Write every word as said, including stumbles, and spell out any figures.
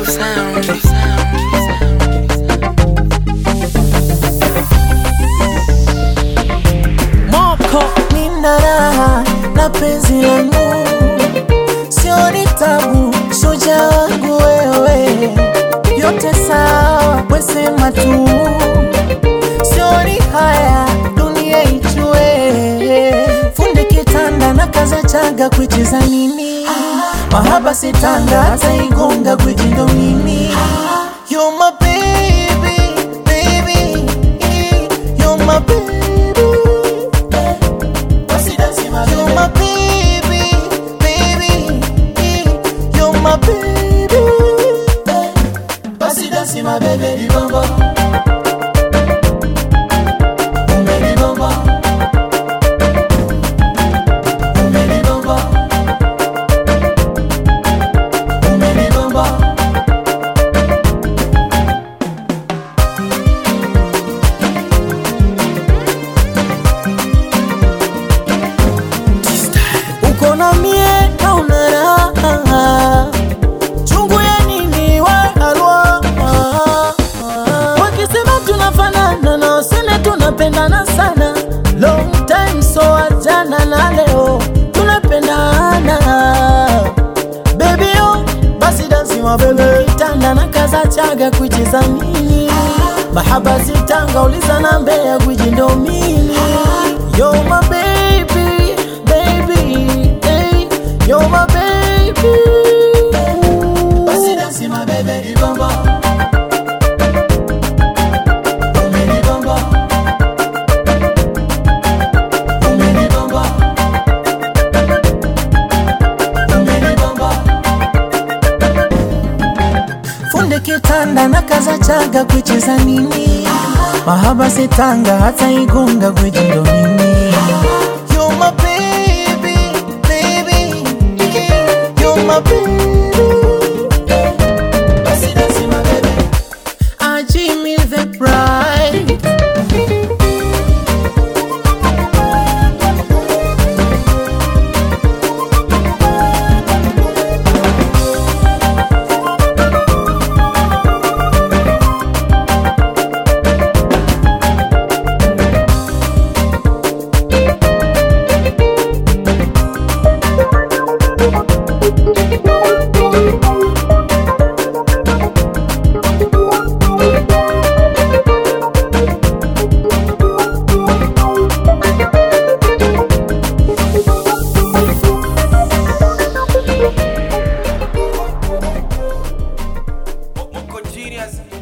Chief Sound. Moko nina raha na penzi langu, sio ni tabu, shujaa wangu wewe. Yote sawa, wesema tu, sio ni haya, dunia ijue. Fundi kitanda na kaza chaga kuicheza nini? Mahaba sitanga hata igonga kujindo mimi. You're my baby, baby, you're my baby. You're my baby, baby, you're my baby. Basi dance my baby di bamba, ume di bamba, ume di bamba, ume di bamba. Uko na mie na una raha, chungu ya nini we halwa. Wakisema tunafanana na useme tunapendana sana. Long time so ajana na leo tunapendana. Baby yo, basi dance my baby. Kitanda na kaza chaga kuicheza nini? Mahaba sitanga uliza na mbea kujindo mini. You're my baby, baby, hey, you're my baby. Basi dance my baby di bamba, ume di bamba, ume di bamba, ume di bamba. Fundi kitanda na kaza chaga kuicheza nini? Mahaba sitanga hata igonga kujindo mimi. You're my baby, baby, you're my baby. Basi dance my baby, I Jimmy the bride. Moko Genius.